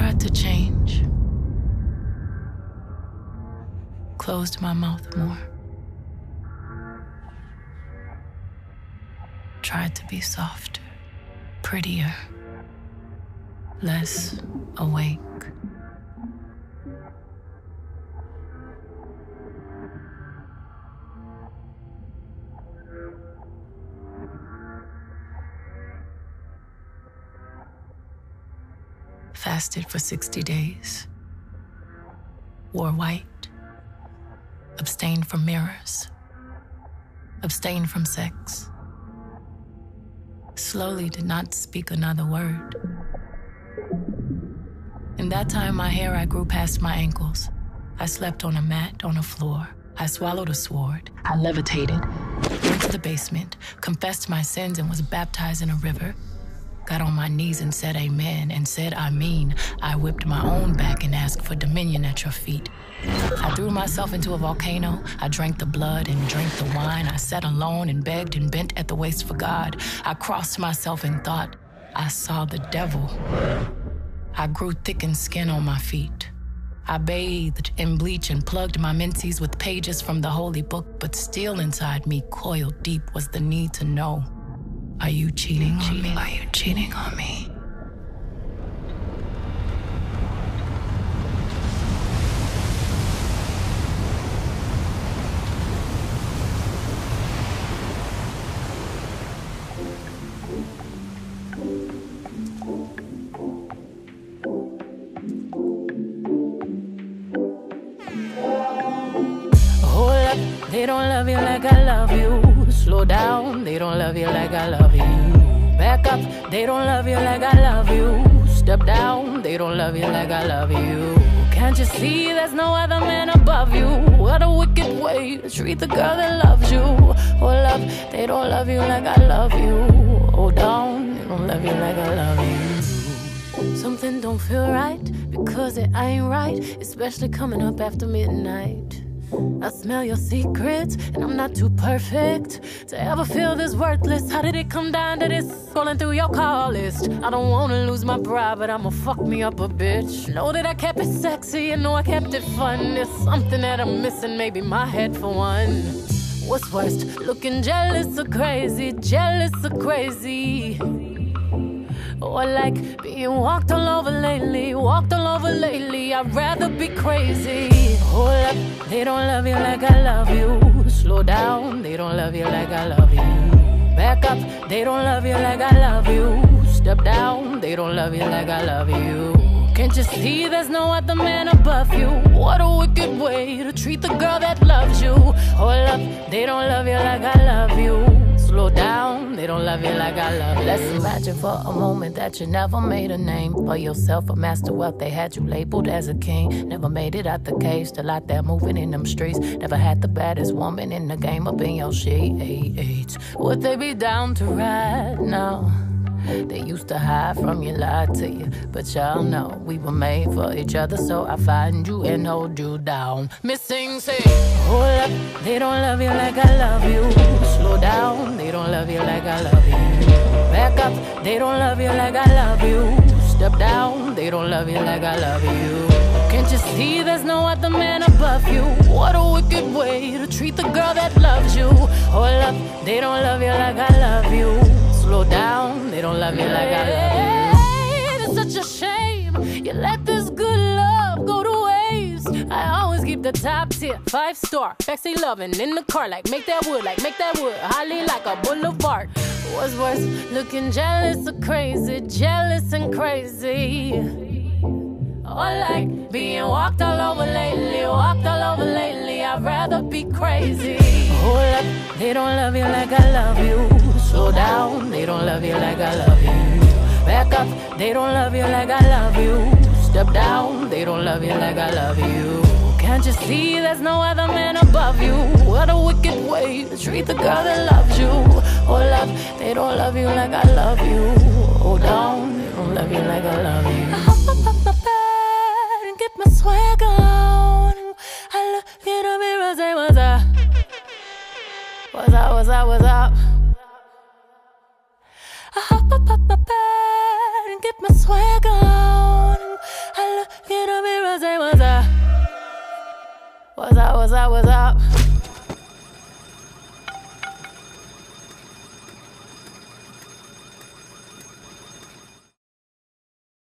tried to change. Closed my mouth more. Tried to be softer, prettier, less awake. Fasted for 60 days. Wore white. Abstained from mirrors. Abstained from sex. Slowly did not speak another word. In that time, my hair I grew past my ankles. I slept on a mat on a floor. I swallowed a sword. I levitated. Went to the basement, confessed my sins and was baptized in a river. Got on my knees and said amen and said I mean. I whipped my own back and asked for dominion at your feet. I threw myself into a volcano. I drank the blood and drank the wine. I sat alone and begged and bent at the waist for God. I crossed myself and thought I saw the devil. I grew thickened skin on my feet. I bathed in bleach and plugged my menses with pages from the holy book, but still inside me, coiled deep, was the need to know. Are you cheating on me? Are you cheating on me? Hold up, they don't love you like I love you. Slow down, they don't love you like I love you. Back up, they don't love you like I love you. Step down, they don't love you like I love you. Can't you see there's no other man above you? What a wicked way to treat the girl that loves you. Hold up, they don't love you like I love you. Hold down, they don't love you like I love you. Something don't feel right, because it ain't right, especially coming up after midnight. I smell your secrets, and I'm not too perfect to ever feel this worthless. How did it come down to this? Scrolling through your call list. I don't wanna lose my pride, but I'ma fuck me up a bitch. Know that I kept it sexy, and know I kept it fun. There's something that I'm missing, maybe my head for one. What's worst, looking jealous or crazy? Jealous or crazy? Or like being walked all over lately, walked all over lately. I'd rather be crazy. Hold up, they don't love you like I love you. Slow down, they don't love you like I love you. Back up, they don't love you like I love you. Step down, they don't love you like I love you. Can't you see there's no other man above you? What a wicked way to treat the girl that loves you. Hold up, they don't love you like I love you. Slow down, they don't love you like I love you. Let's imagine for a moment that you never made a name for yourself, a master wealth. They had you labeled as a king. Never made it out the cave, still out there moving in them streets. Never had the baddest woman in the game up in your sheets. Would they be down to ride now? They used to hide from you, lied to you, but y'all know we were made for each other, so I find you and hold you down. Missing, say, hold up, they don't love you like I love you. Slow down, they don't love you like I love you. Back up, they don't love you like I love you. Step down, they don't love you like I love you. Can't you see there's no other man above you? What a wicked way to treat the girl that loves you. Hold up, they don't love you like I love you. Slow down, they don't love you like I love you. It's such a shame you let this good love go to waste. I always keep the top tier, 5-star, sexy loving in the car. Like make that wood, holly like a boulevard. What's worse, looking jealous or crazy, jealous and crazy. Or like being walked all over lately, walked all over lately. I'd rather be crazy. Hold up, they don't love you like I love you. Slow down, they don't love you like I love you. Back up, they don't love you like I love you. Step down, they don't love you like I love you. Can't you see there's no other man above you? What a wicked way to treat the girl that loves you. Hold up, they don't love you like I love you. Hold on, they don't love you like I love you. I hop up my bed and get my swag on. I look in the mirror and say, what's up? What's up, what's up, what's up? I hop up my bed and get my swag on. what's up, what's up?